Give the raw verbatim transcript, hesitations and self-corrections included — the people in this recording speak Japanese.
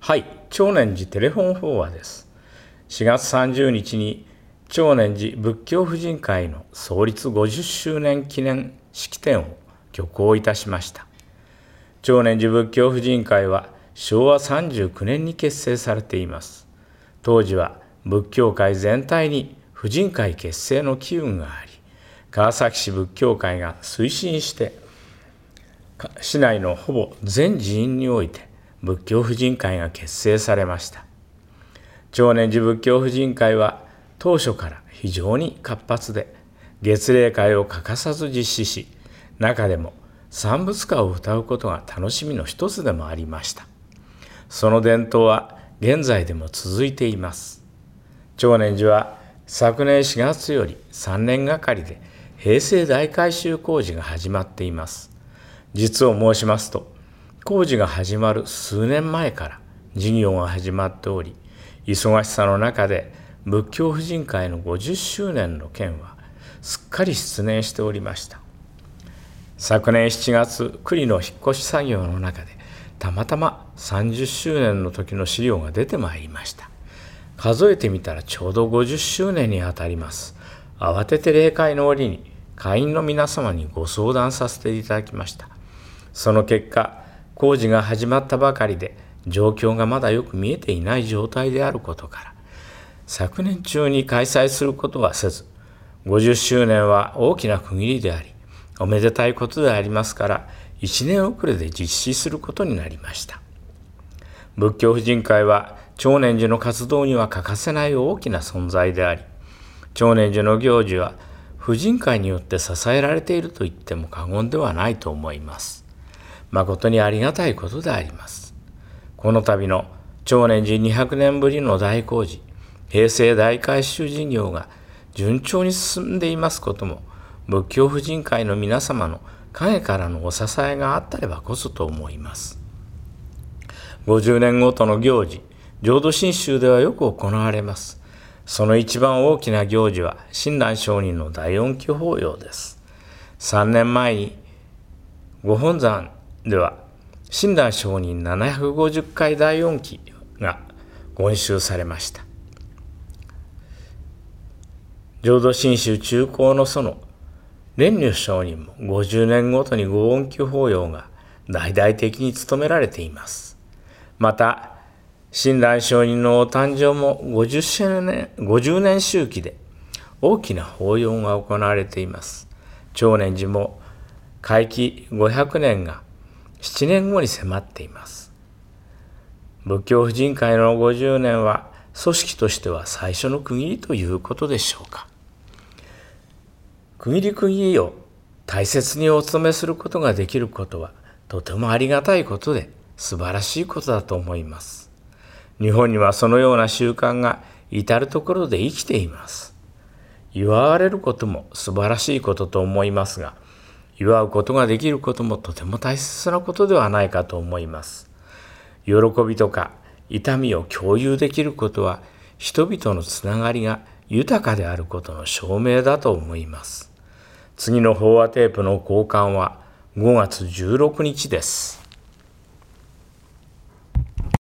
はい、長年寺テレフォン法話です。しがつさんじゅうにちに長年寺仏教婦人会の創立ごじゅっしゅうねん記念式典を挙行いたしました。長年寺仏教婦人会はしょうわさんじゅうきゅうねんに結成されています。当時は仏教界全体に婦人会結成の機運があり、川崎市仏教会が推進して市内のほぼ全寺院において仏教婦人会が結成されました。長年寺仏教婦人会は当初から非常に活発で、月例会を欠かさず実施し、中でも三仏歌を歌うことが楽しみの一つでもありました。その伝統は現在でも続いています。長年寺は昨年しがつよりさんねんがかりで平成大改修工事が始まっています。実を申しますと、工事が始まる数年前から事業が始まっており、忙しさの中で仏教婦人会のごじゅっしゅうねんの件はすっかり失念しておりました。昨年しちがつ、栗の引っ越し作業の中でたまたまさんじゅっしゅうねんの時の資料が出てまいりました。数えてみたらちょうどごじゅっしゅうねんにあたります。慌てて例会の折に会員の皆様にご相談させていただきました。その結果、工事が始まったばかりで状況がまだよく見えていない状態であることから、昨年中に開催することはせず、ごじゅっしゅうねんは大きな区切りであり、おめでたいことでありますから、いちねん遅れで実施することになりました。仏教婦人会は長年寺の活動には欠かせない大きな存在であり、長年寺の行事は婦人会によって支えられていると言っても過言ではないと思います。誠にありがたいことであります。この度の長年寺にひゃくねんぶりの大工事、平成大改修事業が順調に進んでいますことも、仏教婦人会の皆様の陰からのお支えがあったればこそと思います。ごじゅうねんごとの行事、浄土真宗ではよく行われます。その一番大きな行事は親鸞上人の大恩恵法要です。さんねんまえにご本山では親鸞上人ななひゃくごじゅっかい大恩忌が言修されました。浄土真宗中興の祖蓮如上人もごじゅうねんごとにご恩忌法要が大々的に務められています。また親鸞上人のお誕生もごじゅうねん周期で大きな法要が行われています。長年寺も開基ごひゃくねんがななねんごに迫っています。仏教婦人会のごじゅうねんは組織としては最初の区切りということでしょうか。区切り区切りを大切にお務めすることができることはとてもありがたいことで素晴らしいことだと思います。日本にはそのような習慣が至るところで生きています。祝われることも素晴らしいことと思いますが、祝うことができることもとても大切なことではないかと思います。喜びとか痛みを共有できることは人々のつながりが豊かであることの証明だと思います。次の法話テープの交換はごがつじゅうろくにちです。